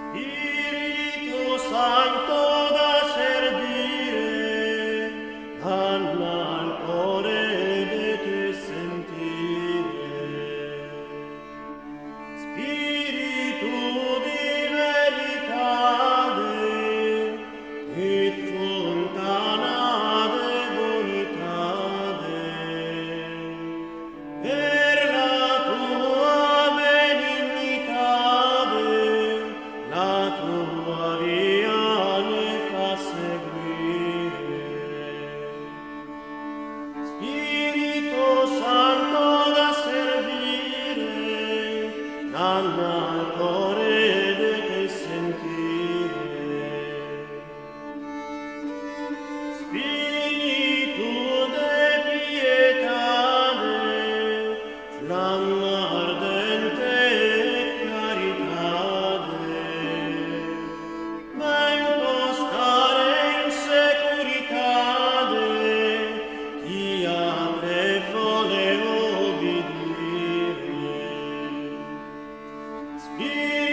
Spirito Santo da servire, danna al cuore de te sentire. Spiritu di veritade, et fontana de bonitade, per la tua benignitade, la tua via ne fa seguire. Spirito Santo da servire, danna al cuore de te sentire. Spiritu de pietade, flamma ardente et caritade, ben postare in securitade, chi a te vole obbedire. Spirito